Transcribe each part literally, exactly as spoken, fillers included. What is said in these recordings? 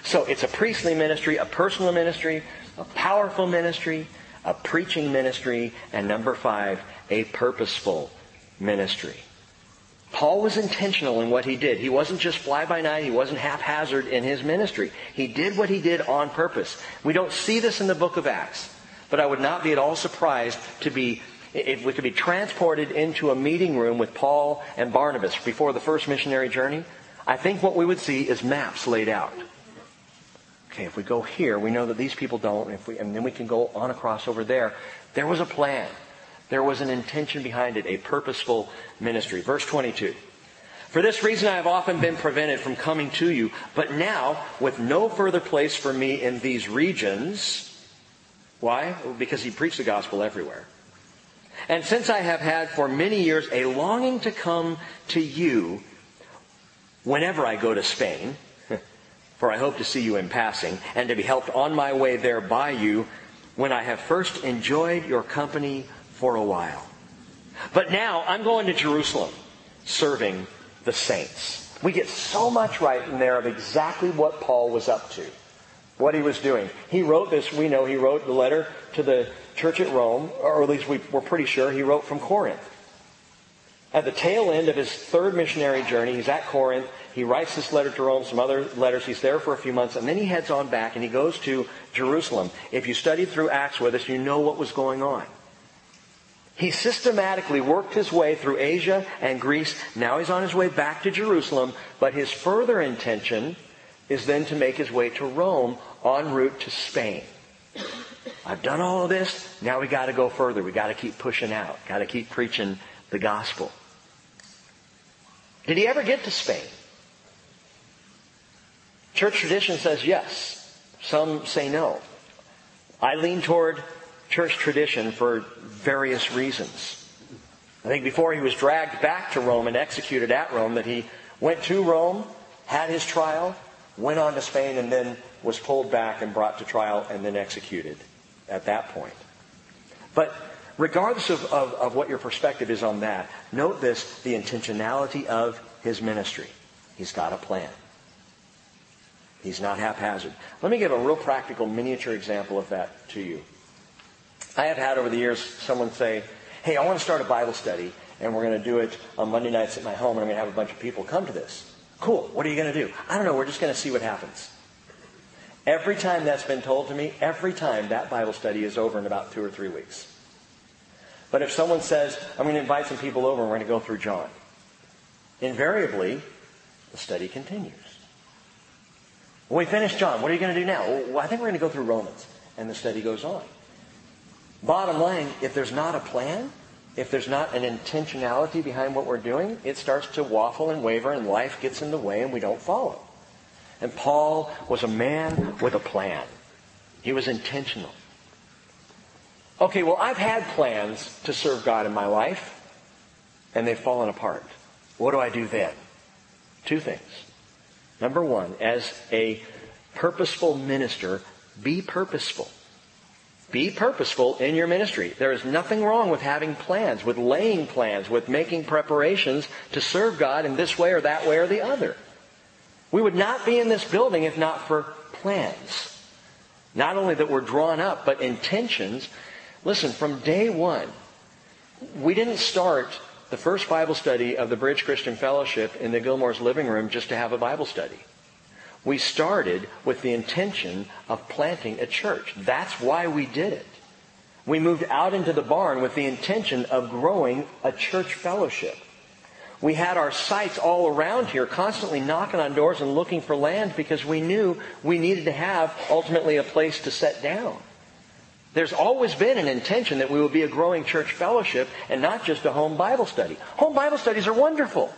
So it's a priestly ministry, a personal ministry, a powerful ministry, a preaching ministry, and number five, a purposeful ministry. Paul was intentional in what he did. He wasn't just fly-by-night. He wasn't haphazard in his ministry. He did what he did on purpose. We don't see this in the book of Acts, but I would not be at all surprised to be, if we could be transported into a meeting room with Paul and Barnabas before the first missionary journey. I think what we would see is maps laid out. Okay, if we go here, we know that these people don't, if we, and then we can go on across over there. There was a plan. There was an intention behind it, a purposeful ministry. Verse twenty-two. For this reason I have often been prevented from coming to you, but now, with no further place for me in these regions. Why? Because he preached the gospel everywhere. And since I have had for many years a longing to come to you whenever I go to Spain, for I hope to see you in passing, and to be helped on my way there by you, when I have first enjoyed your company for a while. But now I'm going to Jerusalem, serving the saints. We get so much right in there of exactly what Paul was up to, what he was doing. He wrote this, we know he wrote the letter to the church at Rome, or at least we, we're pretty sure he wrote from Corinth. At the tail end of his third missionary journey, he's at Corinth. He writes this letter to Rome, some other letters. He's there for a few months, and then he heads on back and he goes to Jerusalem. If you studied through Acts with us, you know what was going on. He systematically worked his way through Asia and Greece. Now he's on his way back to Jerusalem, but his further intention is then to make his way to Rome en route to Spain. I've done all of this. Now we got to go further. We got to keep pushing out. Got to keep preaching the gospel. Did he ever get to Spain? Church tradition says yes. Some say no. I lean toward church tradition for various reasons. I think before he was dragged back to Rome and executed at Rome, that he went to Rome, had his trial, went on to Spain, and then was pulled back and brought to trial and then executed at that point. But regardless of, of, of what your perspective is on that, note this, the intentionality of his ministry. He's got a plan. He's not haphazard. Let me give a real practical miniature example of that to you. I have had over the years someone say, hey, I want to start a Bible study, and we're going to do it on Monday nights at my home, and I'm going to have a bunch of people come to this. Cool. What are you going to do? I don't know. We're just going to see what happens. Every time that's been told to me, every time that Bible study is over in about two or three weeks. But if someone says, I'm going to invite some people over and we're going to go through John, invariably, the study continues. When we finish John, what are you going to do now? Well, I think we're going to go through Romans. And the study goes on. Bottom line, if there's not a plan, if there's not an intentionality behind what we're doing, it starts to waffle and waver and life gets in the way and we don't follow. And Paul was a man with a plan. He was intentional. Okay, well, I've had plans to serve God in my life, and they've fallen apart. What do I do then? Two things. Number one, as a purposeful minister, be purposeful. Be purposeful in your ministry. There is nothing wrong with having plans, with laying plans, with making preparations to serve God in this way or that way or the other. We would not be in this building if not for plans. Not only that we're drawn up, but intentions. Listen, from day one, we didn't start the first Bible study of the Bridge Christian Fellowship in the Gilmore's living room just to have a Bible study. We started with the intention of planting a church. That's why we did it. We moved out into the barn with the intention of growing a church fellowship. We had our sights all around here, constantly knocking on doors and looking for land because we knew we needed to have ultimately a place to set down. There's always been an intention that we will be a growing church fellowship and not just a home Bible study. Home Bible studies are wonderful.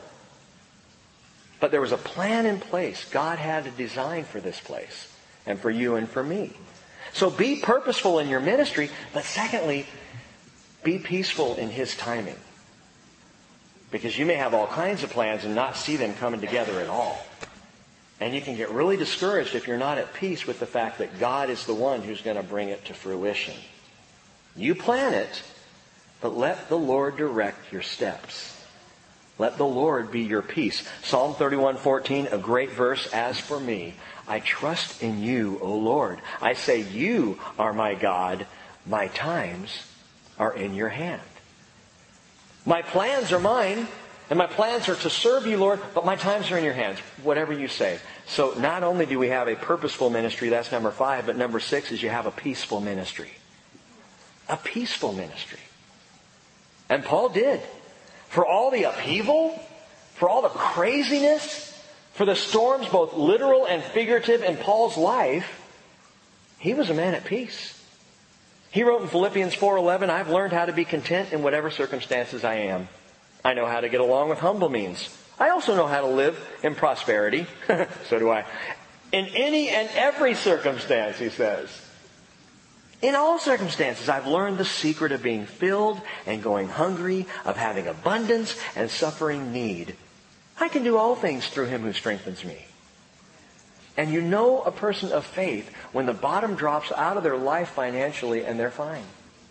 But there was a plan in place. God had a design for this place and for you and for me. So be purposeful in your ministry, but secondly, be peaceful in His timing. Because you may have all kinds of plans and not see them coming together at all. And you can get really discouraged if you're not at peace with the fact that God is the one who's going to bring it to fruition. You plan it, but let the Lord direct your steps. Let the Lord be your peace. Psalm thirty-one fourteen, a great verse. As for me, I trust in you, O Lord. I say, you are my God. My times are in your hand. My plans are mine, and my plans are to serve you, Lord, but my times are in your hands. Whatever you say. So not only do we have a purposeful ministry, that's number five, but number six is you have a peaceful ministry. A peaceful ministry. And Paul did. For all the upheaval, for all the craziness, for the storms, both literal and figurative, in Paul's life, he was a man at peace. He wrote in Philippians four eleven, I've learned how to be content in whatever circumstances I am. I know how to get along with humble means. I also know how to live in prosperity. So do I. In any and every circumstance, he says. In all circumstances, I've learned the secret of being filled and going hungry, of having abundance and suffering need. I can do all things through Him who strengthens me. And you know a person of faith when the bottom drops out of their life financially and they're fine.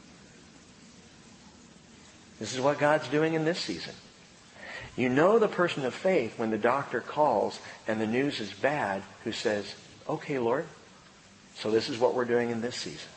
This is what God's doing in this season. You know the person of faith when the doctor calls and the news is bad, who says, okay, Lord, so this is what we're doing in this season.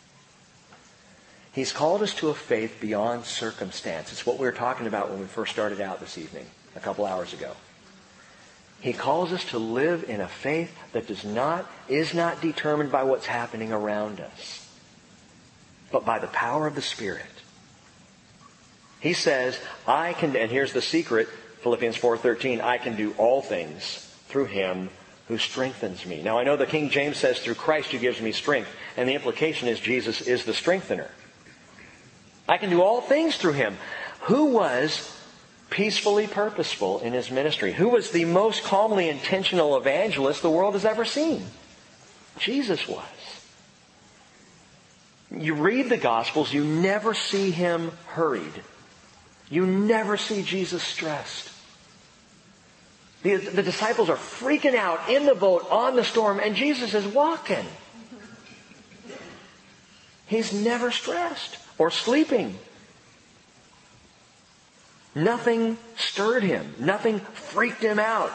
He's called us to a faith beyond circumstance. It's what we were talking about when we first started out this evening, a couple hours ago. He calls us to live in a faith that does not, is not determined by what's happening around us, but by the power of the Spirit. He says, I can, and here's the secret, Philippians four thirteen, I can do all things through Him who strengthens me. Now I know the King James says, through Christ who gives me strength, and the implication is Jesus is the strengthener. I can do all things through Him. Who was peacefully purposeful in His ministry? Who was the most calmly intentional evangelist the world has ever seen? Jesus was. You read the Gospels, you never see Him hurried. You never see Jesus stressed. The, the disciples are freaking out in the boat on the storm, and Jesus is walking. He's never stressed or sleeping. Nothing stirred Him. Nothing freaked Him out.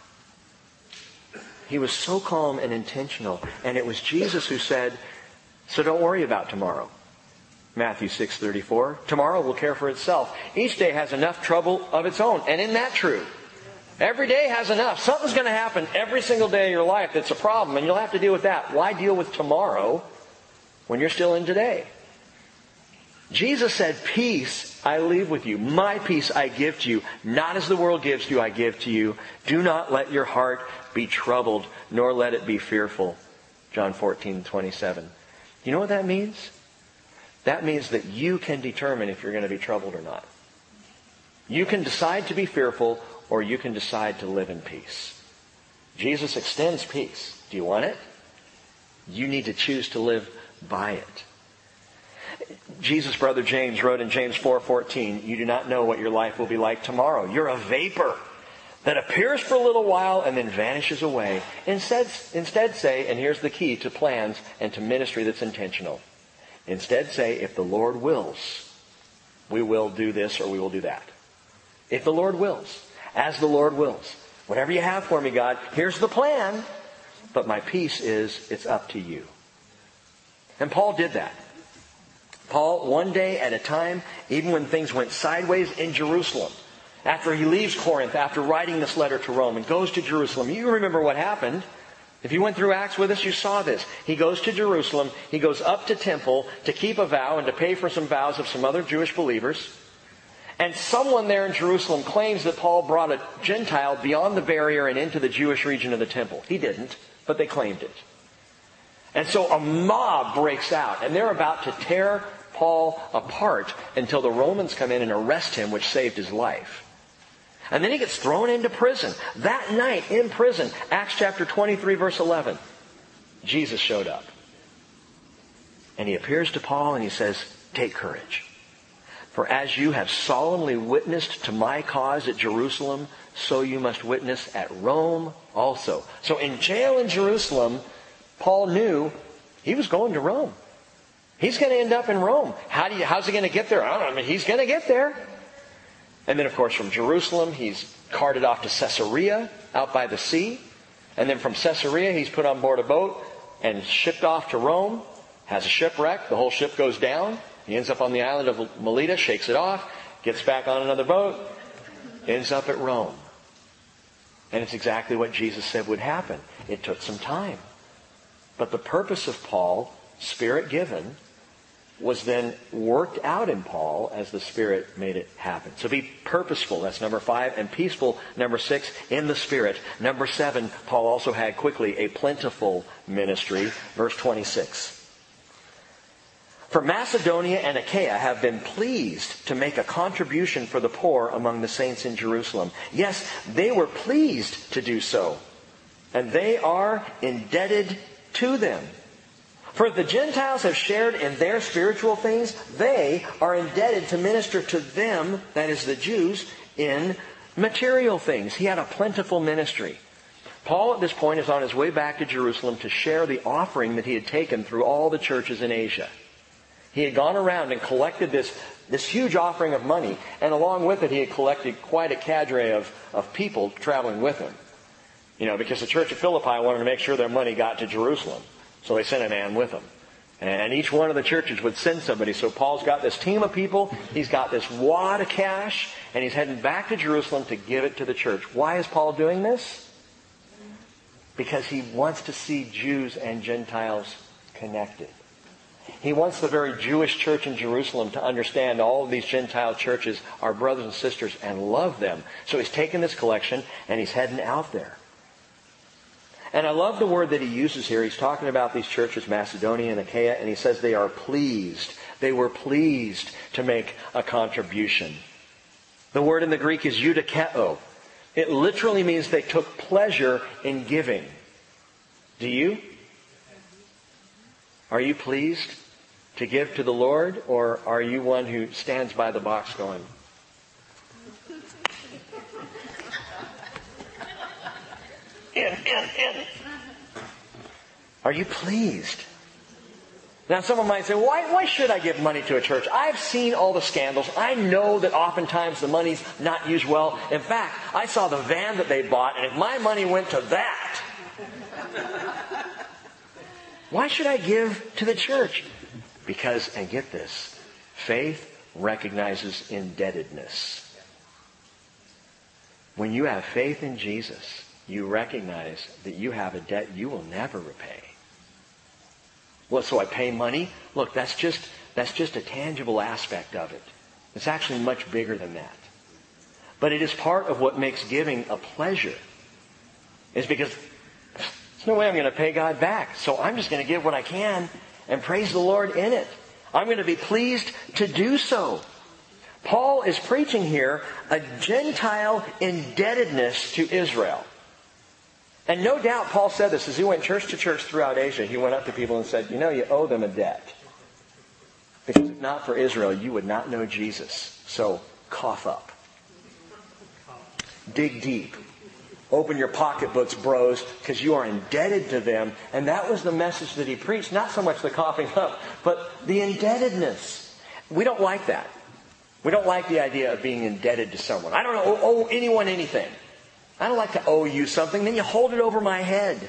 He was so calm and intentional. And it was Jesus who said, so don't worry about tomorrow. Matthew six thirty-four. Tomorrow will care for itself. Each day has enough trouble of its own. And isn't that true? Every day has enough. Something's going to happen every single day of your life that's a problem, and you'll have to deal with that. Why deal with tomorrow when you're still in today? Jesus said, peace I leave with you. My peace I give to you. Not as the world gives to you, I give to you. Do not let your heart be troubled, nor let it be fearful. John fourteen twenty-seven. You know what that means? That means that you can determine if you're going to be troubled or not. You can decide to be fearful, or you can decide to live in peace. Jesus extends peace. Do you want it? You need to choose to live by it. Jesus' brother James wrote in James four fourteen, you do not know what your life will be like tomorrow. You're a vapor that appears for a little while and then vanishes away. Instead, instead say, and here's the key to plans and to ministry that's intentional. Instead say, if the Lord wills, we will do this or we will do that. If the Lord wills, as the Lord wills. Whatever you have for me, God, here's the plan. But my peace is, it's up to you. And Paul did that. Paul, one day at a time, even when things went sideways in Jerusalem, after he leaves Corinth, after writing this letter to Rome and goes to Jerusalem, you remember what happened. If you went through Acts with us, you saw this. He goes to Jerusalem, he goes up to temple to keep a vow and to pay for some vows of some other Jewish believers. And someone there in Jerusalem claims that Paul brought a Gentile beyond the barrier and into the Jewish region of the temple. He didn't, but they claimed it. And so a mob breaks out, and they're about to tear Paul apart until the Romans come in and arrest him, which saved his life. And then he gets thrown into prison. That night in prison, Acts chapter twenty-three, verse eleven, Jesus showed up. And he appears to Paul and he says, take courage. For as you have solemnly witnessed to my cause at Jerusalem, so you must witness at Rome also. So in jail in Jerusalem, Paul knew he was going to Rome. He's going to end up in Rome. How do you, how's he going to get there? I don't know. I mean, he's going to get there. And then, of course, from Jerusalem, he's carted off to Caesarea, out by the sea. And then from Caesarea, he's put on board a boat and shipped off to Rome. Has a shipwreck. The whole ship goes down. He ends up on the island of Melita, shakes it off, gets back on another boat, ends up at Rome. And it's exactly what Jesus said would happen. It took some time. But the purpose of Paul, Spirit-given, was then worked out in Paul as the Spirit made it happen. So be purposeful, that's number five. And peaceful, number six, in the Spirit. Number seven, Paul also had quickly a plentiful ministry. Verse twenty-six. For Macedonia and Achaia have been pleased to make a contribution for the poor among the saints in Jerusalem. Yes, they were pleased to do so. And they are indebted to them. For if the Gentiles have shared in their spiritual things, they are indebted to minister to them, that is the Jews, in material things. He had a plentiful ministry. Paul at this point is on his way back to Jerusalem to share the offering that he had taken through all the churches in Asia. He had gone around and collected this, this huge offering of money, and along with it he had collected quite a cadre of, of people traveling with him. You know, because the church of Philippi wanted to make sure their money got to Jerusalem. So they sent a man with them. And each one of the churches would send somebody. So Paul's got this team of people. He's got this wad of cash. And he's heading back to Jerusalem to give it to the church. Why is Paul doing this? Because he wants to see Jews and Gentiles connected. He wants the very Jewish church in Jerusalem to understand all of these Gentile churches are brothers and sisters and love them. So he's taking this collection and he's heading out there. And I love the word that he uses here. He's talking about these churches, Macedonia and Achaia, and he says they are pleased. They were pleased to make a contribution. The word in the Greek is eudikeo. It literally means they took pleasure in giving. Do you? Are you pleased to give to the Lord, or are you one who stands by the box going, In, in, in. Are you pleased? Now someone might say, why, why should I give money to a church? I've seen all the scandals. I know that oftentimes the money's not used well. In fact, I saw the van that they bought, and if my money went to that, why should I give to the church? Because, and get this, faith recognizes indebtedness. When you have faith in Jesus, you recognize that you have a debt you will never repay. Well, so I pay money? Look, that's just that's just a tangible aspect of it. It's actually much bigger than that. But it is part of what makes giving a pleasure. Is because there's no way I'm going to pay God back. So I'm just going to give what I can and praise the Lord in it. I'm going to be pleased to do so. Paul is preaching here a Gentile indebtedness to Israel. And no doubt Paul said this as he went church to church throughout Asia. He went up to people and said, you know, you owe them a debt. Because if not for Israel, you would not know Jesus. So cough up. Dig deep. Open your pocketbooks, bros, because you are indebted to them. And that was the message that he preached. Not so much the coughing up, but the indebtedness. We don't like that. We don't like the idea of being indebted to someone. I don't owe, owe anyone anything. I don't like to owe you something. Then you hold it over my head.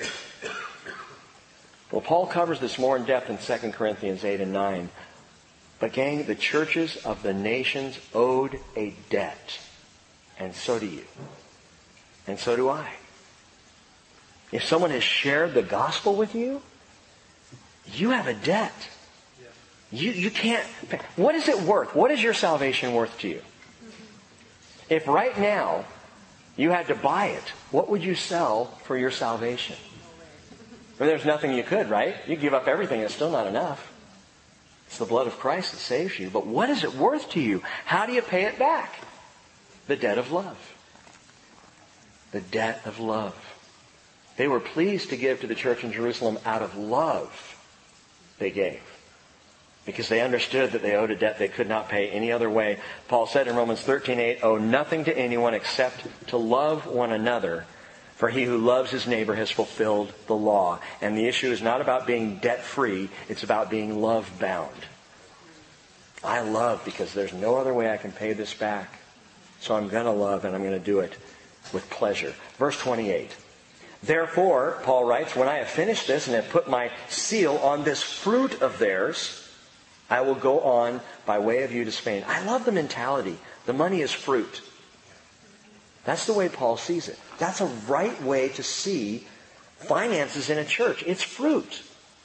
Well, Paul covers this more in depth in Second Corinthians eight and nine. But gang, the churches of the nations owed a debt. And so do you. And so do I. If someone has shared the gospel with you, you have a debt. You, you can't... What is it worth? What is your salvation worth to you? If right now you had to buy it, what would you sell for your salvation? I mean, there's nothing you could, right? You give up everything, it's still not enough. It's the blood of Christ that saves you. But what is it worth to you? How do you pay it back? The debt of love. The debt of love. They were pleased to give to the church in Jerusalem out of love. They gave. Because they understood that they owed a debt they could not pay any other way. Paul said in Romans thirteen eight, owe nothing to anyone except to love one another. For he who loves his neighbor has fulfilled the law. And the issue is not about being debt-free. It's about being love-bound. I love because there's no other way I can pay this back. So I'm going to love, and I'm going to do it with pleasure. Verse twenty-eight. Therefore, Paul writes, when I have finished this and have put my seal on this fruit of theirs, I will go on by way of you to Spain. I love the mentality. The money is fruit. That's the way Paul sees it. That's a right way to see finances in a church. It's fruit.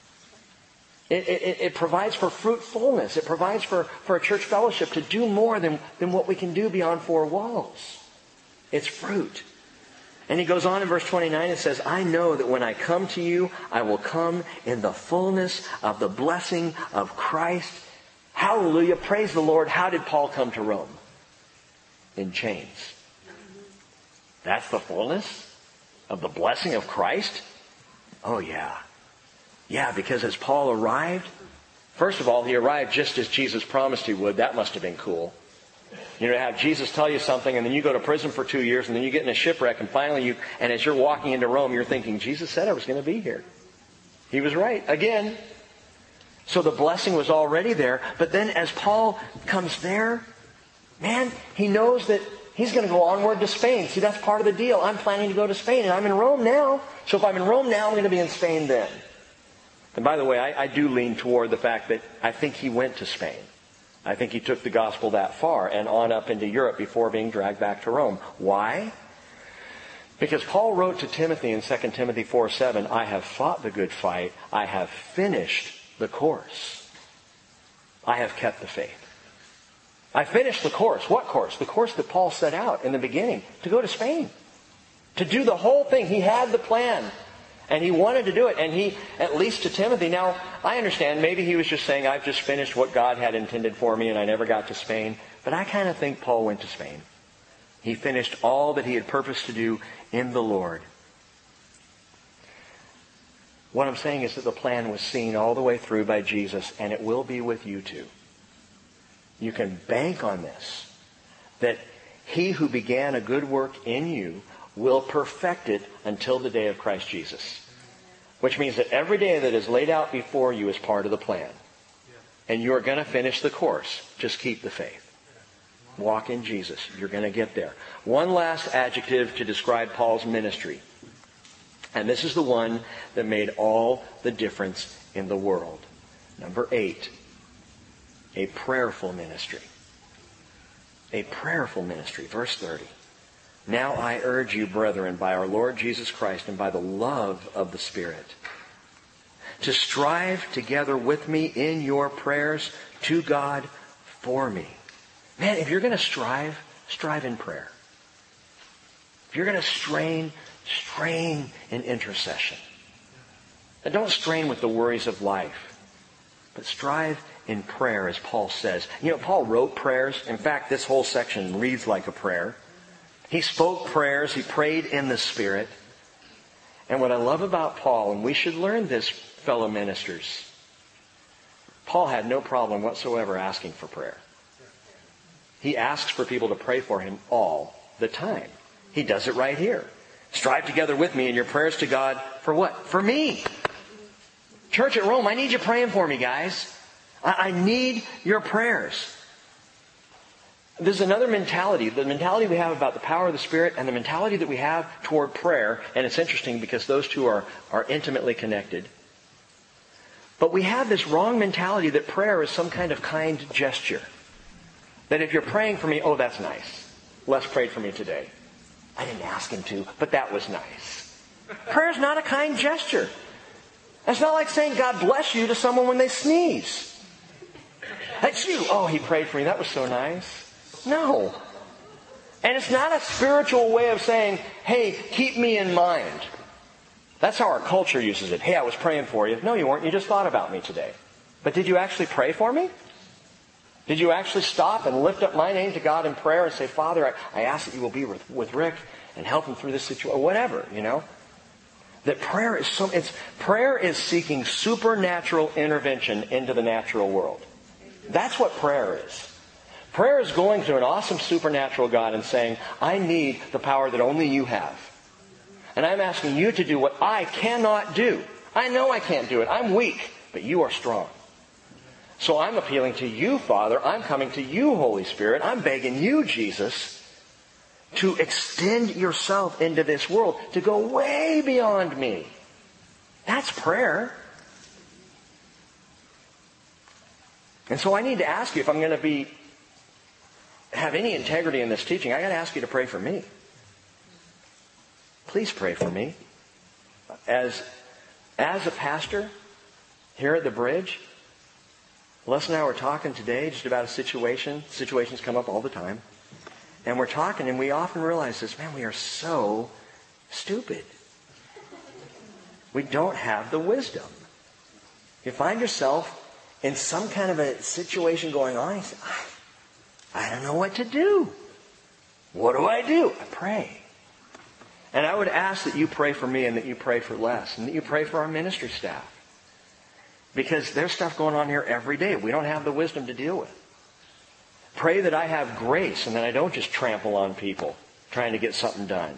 It, it, it provides for fruitfulness. It provides for, for a church fellowship to do more than, than what we can do beyond four walls. It's fruit. And he goes on in verse twenty-nine and says, I know that when I come to you, I will come in the fullness of the blessing of Christ. Hallelujah. Praise the Lord. How did Paul come to Rome? In chains. That's the fullness of the blessing of Christ? Oh yeah. Yeah, because as Paul arrived, first of all, he arrived just as Jesus promised he would. That must have been cool. You know, to have Jesus tell you something, and then you go to prison for two years, and then you get in a shipwreck, and finally you, and as you're walking into Rome, you're thinking, Jesus said I was going to be here. He was right. Again. So the blessing was already there. But then as Paul comes there, man, he knows that he's going to go onward to Spain. See, that's part of the deal. I'm planning to go to Spain, and I'm in Rome now. So if I'm in Rome now, I'm going to be in Spain then. And by the way, I, I do lean toward the fact that I think he went to Spain. I think he took the gospel that far and on up into Europe before being dragged back to Rome. Why? Because Paul wrote to Timothy in Second Timothy four seven, I have fought the good fight. I have finished the course. I have kept the faith. I finished the course. What course? The course that Paul set out in the beginning. To go to Spain. To do the whole thing. He had the plan. And he wanted to do it. And he, at least to Timothy, now I understand maybe he was just saying, I've just finished what God had intended for me and I never got to Spain. But I kind of think Paul went to Spain. He finished all that he had purposed to do in the Lord. What I'm saying is that the plan was seen all the way through by Jesus, and it will be with you too. You can bank on this, that he who began a good work in you will perfect it until the day of Christ Jesus. Which means that every day that is laid out before you is part of the plan. And you are going to finish the course. Just keep the faith. Walk in Jesus. You're going to get there. One last adjective to describe Paul's ministry. And this is the one that made all the difference in the world. Number eight. A prayerful ministry. A prayerful ministry. Verse thirty. Now I urge you, brethren, by our Lord Jesus Christ and by the love of the Spirit, to strive together with me in your prayers to God for me. Man, if you're going to strive, strive in prayer. If you're going to strain, strain in intercession. And don't strain with the worries of life, but strive in prayer, as Paul says. You know, Paul wrote prayers. In fact, this whole section reads like a prayer. He spoke prayers. He prayed in the Spirit. And what I love about Paul, and we should learn this, fellow ministers, Paul had no problem whatsoever asking for prayer. He asks for people to pray for him all the time. He does it right here. Strive together with me in your prayers to God for what? For me. Church at Rome, I need you praying for me, guys. I, I need your prayers. There's another mentality, the mentality we have about the power of the Spirit and the mentality that we have toward prayer. And it's interesting because those two are, are intimately connected. But we have this wrong mentality that prayer is some kind of kind gesture. That if you're praying for me, oh, that's nice. Les prayed for me today. I didn't ask him to, but that was nice. Prayer is not a kind gesture. It's not like saying God bless you to someone when they sneeze. That's you. Oh, he prayed for me. That was so nice. No. And it's not a spiritual way of saying, hey, keep me in mind. That's how our culture uses it. Hey, I was praying for you. No, you weren't. You just thought about me today. But did you actually pray for me? Did you actually stop and lift up my name to God in prayer and say, Father, I, I ask that you will be with, with Rick and help him through this situation, or whatever, you know? That prayer is so, it's, prayer is seeking supernatural intervention into the natural world. That's what prayer is. Prayer is going to an awesome supernatural God and saying, I need the power that only you have. And I'm asking you to do what I cannot do. I know I can't do it. I'm weak, but you are strong. So I'm appealing to you, Father. I'm coming to you, Holy Spirit. I'm begging you, Jesus, to extend yourself into this world, to go way beyond me. That's prayer. And so I need to ask you, if I'm going to be have any integrity in this teaching, I got to ask you to pray for me. Please pray for me. As, as a pastor here at the Bridge, Les and I were talking today just about a situation. Situations come up all the time. And we're talking, and we often realize this, man, we are so stupid. We don't have the wisdom. You find yourself in some kind of a situation going on, you say, I, I don't know what to do. What do I do? I pray. And I would ask that you pray for me and that you pray for Les and that you pray for our ministry staff. Because there's stuff going on here every day we don't have the wisdom to deal with. Pray that I have grace and that I don't just trample on people trying to get something done.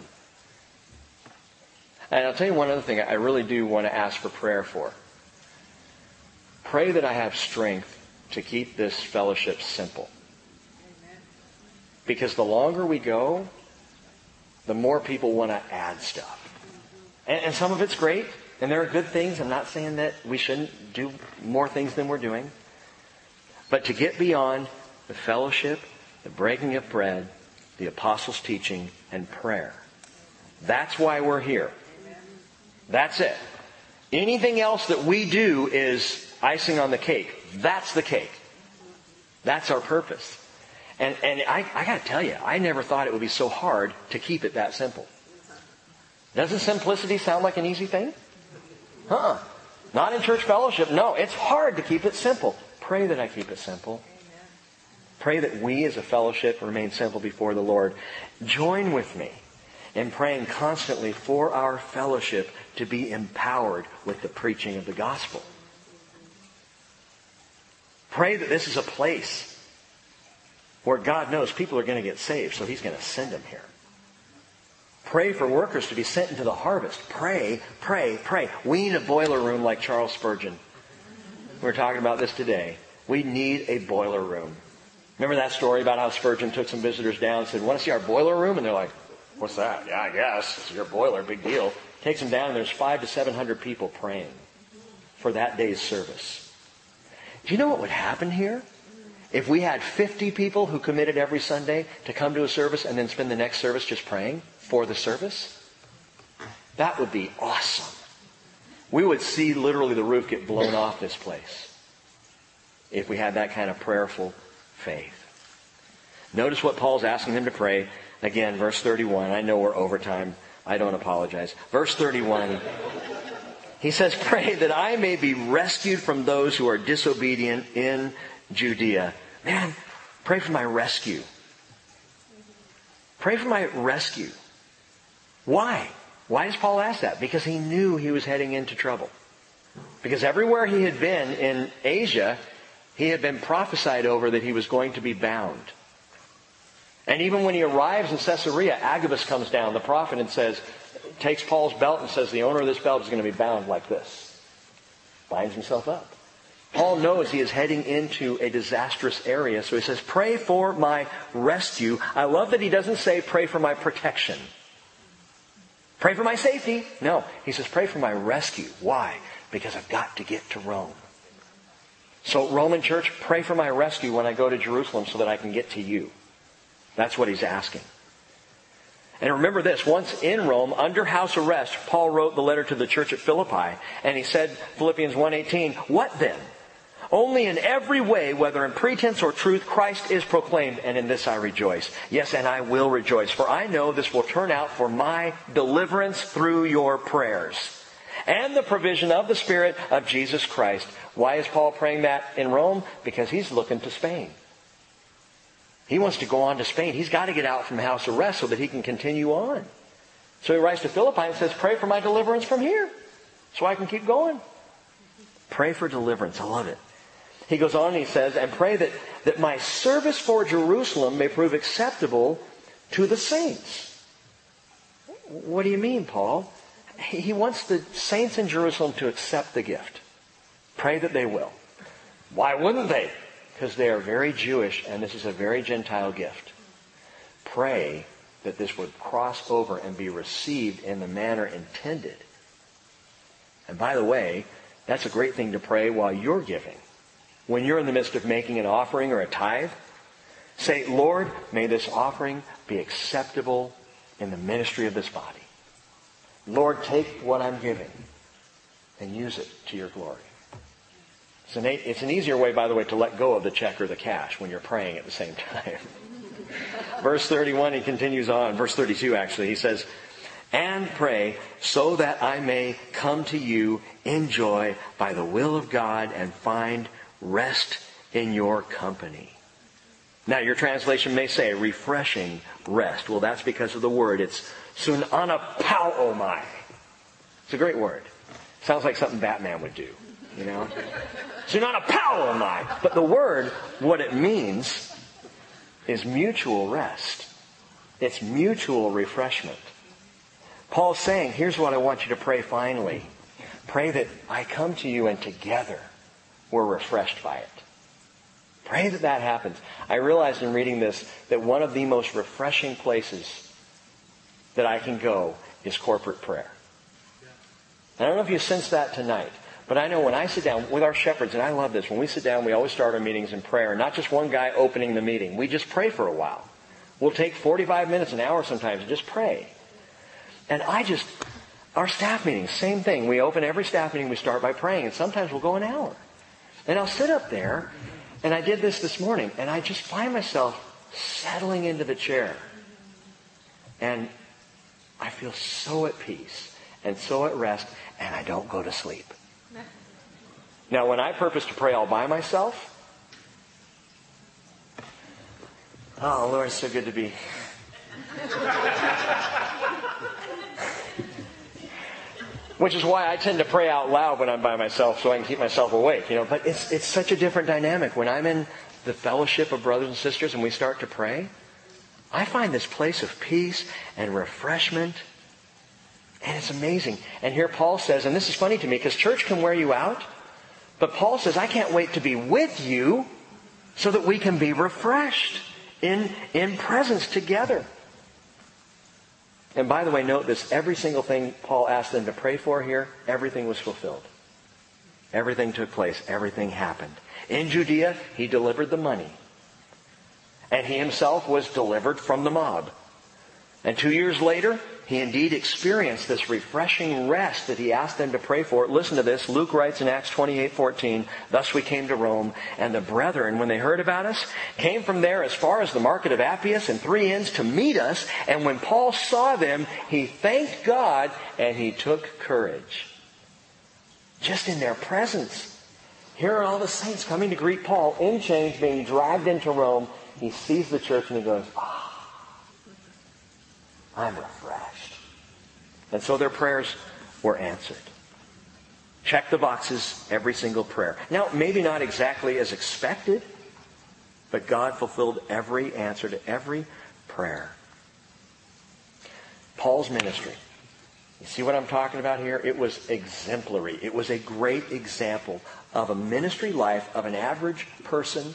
And I'll tell you one other thing I really do want to ask for prayer for. Pray that I have strength to keep this fellowship simple. Because the longer we go, the more people want to add stuff. And, and some of it's great, and there are good things. I'm not saying that we shouldn't do more things than we're doing. But to get beyond the fellowship, the breaking of bread, the apostles' teaching, and prayer. That's why we're here. That's it. Anything else that we do is icing on the cake. That's the cake. That's our purpose. And and I, I got to tell you, I never thought it would be so hard to keep it that simple. Doesn't simplicity sound like an easy thing? Uh-uh. Not in church fellowship. No, it's hard to keep it simple. Pray that I keep it simple. Pray that we as a fellowship remain simple before the Lord. Join with me in praying constantly for our fellowship to be empowered with the preaching of the gospel. Pray that this is a place where God knows people are going to get saved, so He's going to send them here. Pray for workers to be sent into the harvest. Pray, pray, pray. We need a boiler room like Charles Spurgeon. We were talking about this today. We need a boiler room. Remember that story about how Spurgeon took some visitors down and said, want to see our boiler room? And they're like, what's that? Yeah, I guess. It's your boiler. Big deal. Takes them down and there's five to seven hundred people praying for that day's service. Do you know what would happen here? If we had fifty people who committed every Sunday to come to a service and then spend the next service just praying for the service, that would be awesome. We would see literally the roof get blown off this place if we had that kind of prayerful faith. Notice what Paul's asking them to pray. Again, verse thirty-one. I know we're over time. I don't apologize. Verse thirty-one. He says, pray that I may be rescued from those who are disobedient in Judea. Man, pray for my rescue. Pray for my rescue. Why? Why does Paul ask that? Because he knew he was heading into trouble. Because everywhere he had been in Asia, he had been prophesied over that he was going to be bound. And even when he arrives in Caesarea, Agabus comes down, the prophet, and says, takes Paul's belt and says, the owner of this belt is going to be bound like this. Binds himself up. Paul knows he is heading into a disastrous area, so he says, pray for my rescue. I love that he doesn't say, pray for my protection. Pray for my safety. No, he says, pray for my rescue. Why? Because I've got to get to Rome. So, Roman church, pray for my rescue when I go to Jerusalem so that I can get to you. That's what he's asking. And remember this, once in Rome, under house arrest, Paul wrote the letter to the church at Philippi, and he said, Philippians one eighteen, what then? Only in every way, whether in pretense or truth, Christ is proclaimed, and in this I rejoice. Yes, and I will rejoice, for I know this will turn out for my deliverance through your prayers and the provision of the Spirit of Jesus Christ. Why is Paul praying that in Rome? Because he's looking to Spain. He wants to go on to Spain. He's got to get out from house arrest so that he can continue on. So he writes to Philippi and says, pray for my deliverance from here so I can keep going. Pray for deliverance. I love it. He goes on and he says, and pray that, that my service for Jerusalem may prove acceptable to the saints. What do you mean, Paul? He wants the saints in Jerusalem to accept the gift. Pray that they will. Why wouldn't they? Because they are very Jewish and this is a very Gentile gift. Pray that this would cross over and be received in the manner intended. And by the way, that's a great thing to pray while you're giving. When you're in the midst of making an offering or a tithe, say, Lord, may this offering be acceptable in the ministry of this body. Lord, take what I'm giving and use it to your glory. It's an, it's an easier way, by the way, to let go of the check or the cash when you're praying at the same time. Verse thirty-one, he continues on. Verse thirty-two, actually, he says, and pray so that I may come to you in joy by the will of God and find rest in your company. Now, your translation may say refreshing rest. Well, that's because of the word. It's sunanapaomai. It's a great word. Sounds like something Batman would do, you know? Sunanapaomai. But the word, what it means is mutual rest. It's mutual refreshment. Paul's saying, here's what I want you to pray finally. Pray that I come to you and together we're refreshed by it. Pray that that happens. I realized in reading this that one of the most refreshing places that I can go is corporate prayer. I don't know if you sense that tonight, but I know when I sit down with our shepherds, and I love this, when we sit down, we always start our meetings in prayer. Not just one guy opening the meeting. We just pray for a while. We'll take forty-five minutes, an hour sometimes, and just pray. And I just, our staff meetings, same thing. We open every staff meeting, we start by praying, and sometimes we'll go an hour. And I'll sit up there, and I did this this morning, and I just find myself settling into the chair. And I feel so at peace and so at rest, and I don't go to sleep. Now, when I purpose to pray all by myself, oh, Lord, it's so good to be. Which is why I tend to pray out loud when I'm by myself so I can keep myself awake, you know. But it's it's such a different dynamic. When I'm in the fellowship of brothers and sisters and we start to pray, I find this place of peace and refreshment. And it's amazing. And here Paul says, and this is funny to me because church can wear you out. But Paul says, I can't wait to be with you so that we can be refreshed in, in presence together. And by the way, note this, every single thing Paul asked them to pray for here, everything was fulfilled. Everything took place. Everything happened. In Judea, he delivered the money. And he himself was delivered from the mob. And two years later, he indeed experienced this refreshing rest that he asked them to pray for. Listen to this. Luke writes in Acts twenty-eight fourteen, thus we came to Rome, and the brethren, when they heard about us, came from there as far as the market of Appius and three inns to meet us. And when Paul saw them, he thanked God and he took courage. Just in their presence. Here are all the saints coming to greet Paul in chains, being dragged into Rome. He sees the church and he goes, ah. I'm refreshed. And so their prayers were answered. Check the boxes, every single prayer. Now, maybe not exactly as expected, but God fulfilled every answer to every prayer. Paul's ministry. You see what I'm talking about here? It was exemplary. It was a great example of a ministry life of an average person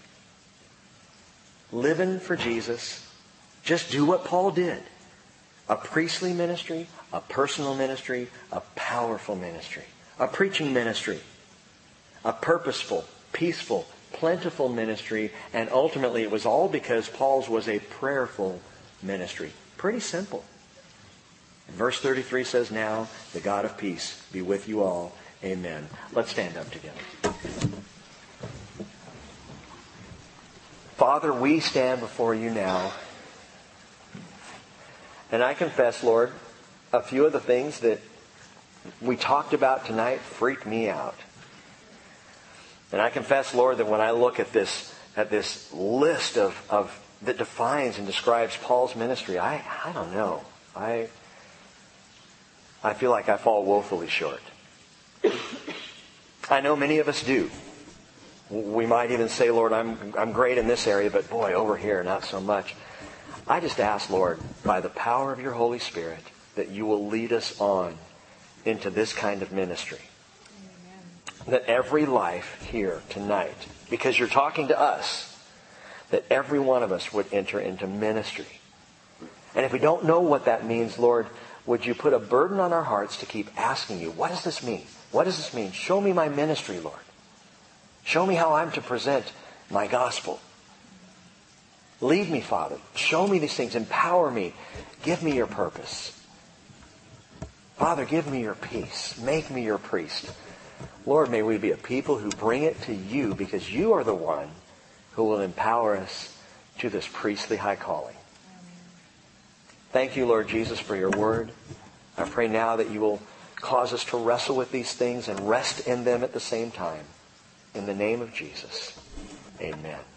living for Jesus. Just do what Paul did. A priestly ministry, a personal ministry, a powerful ministry, a preaching ministry, a purposeful, peaceful, plentiful ministry, and ultimately it was all because Paul's was a prayerful ministry. Pretty simple. Verse thirty-three says, now the God of peace be with you all. Amen. Let's stand up together. Father, we stand before you now. And I confess, Lord, a few of the things that we talked about tonight freaked me out. And I confess, Lord, that when I look at this at this list of, of that defines and describes Paul's ministry, I, I don't know. I I feel like I fall woefully short. I know many of us do. We might even say, Lord, I'm I'm great in this area, but boy, over here, not so much. I just ask, Lord, by the power of your Holy Spirit, that you will lead us on into this kind of ministry. Amen. That every life here tonight, because you're talking to us, that every one of us would enter into ministry. And if we don't know what that means, Lord, would you put a burden on our hearts to keep asking you, what does this mean? What does this mean? Show me my ministry, Lord. Show me how I'm to present my gospel. Lead me, Father. Show me these things. Empower me. Give me your purpose. Father, give me your peace. Make me your priest. Lord, may we be a people who bring it to you because you are the one who will empower us to this priestly high calling. Thank you, Lord Jesus, for your word. I pray now that you will cause us to wrestle with these things and rest in them at the same time. In the name of Jesus, amen.